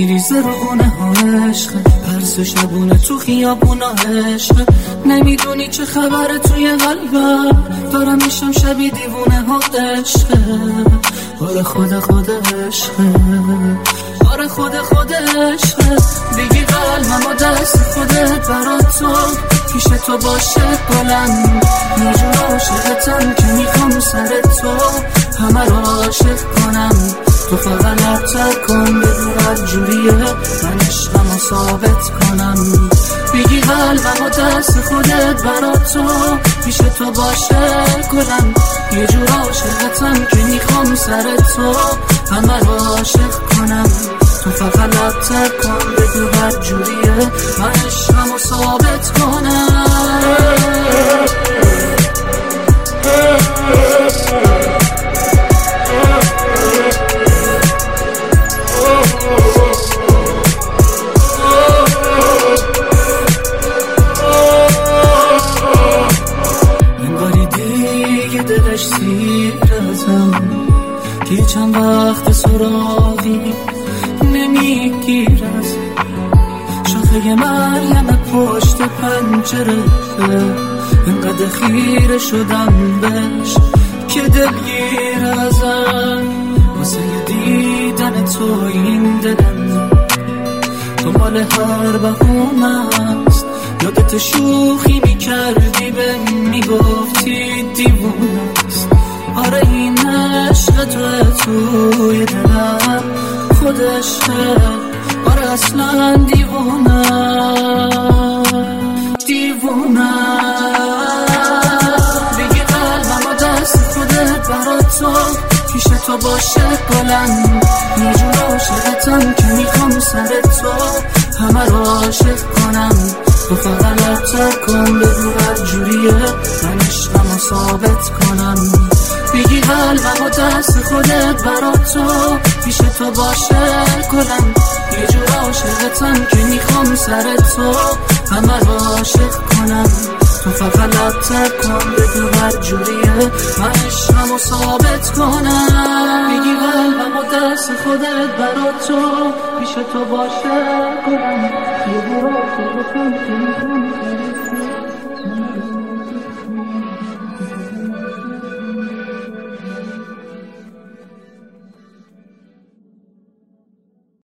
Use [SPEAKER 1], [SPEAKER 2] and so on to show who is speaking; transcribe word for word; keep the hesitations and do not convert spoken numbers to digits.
[SPEAKER 1] میریزه رو خونه ها عشق، پرس شبونه تو خیابونا عشق. نمیدونی چه خبره توی قلبم، دارم میشم شبیه دیوونه ها عشق. آره خود خود عشق، آره خود خود عشق. بگی قلبم و دست خودت برات تو، پیش تو باشه گلم. یه جور عاشقتم که میخوام سر تو همه رو عاشق کنم. تو فقط لبتر کن بگو هر جوریه، من عشقم رو ثابت کنم. بگی قلبم و دست خودت برات تو، پیش تو باشه گلم. یه جور عاشقتم که میخوام سر تو همه رو عاشق کنم. تو فقط لبتر کن بگو هر جوریه، من عشقم رو ثابت کنم. انگاری دیگه دلش سیر ازم، که چند وقت سراغی نمیگیر از شاخه مریم پشت پنجره. اینقدر خیره شدم بهش که دلگیر ازم. واسه دیدن تو این دلم دنبال هر بهونه است. یادت شوخی میکردی به میگفتی دیوونه است. آره این عشق تو توی دلم خود عشقه. آره اصلا دیوونه دیوونه. بگی قلبم و دست خودت برات تو، پیش تو باشه گلم. یه جور عاشقتم که میخوام سر تو همه رو عاشق کنم. تو فقط لبتر کن بگو هر جوریه، من عشقم رو ثابت کنم. بگی قلبم و دست خودت برات تو، پیش تو باشه گلم. یه جور عاشقتم که میخوام سر تو همه رو عاشق کنم. تو فقط لبتر کن بگو هر جوریه، من عشقم رو ثابت کنم. بگی قلبم و دست خودت برات تو، پیش تو باشه گلم. یه جور عاشقتم که میخوام سر تو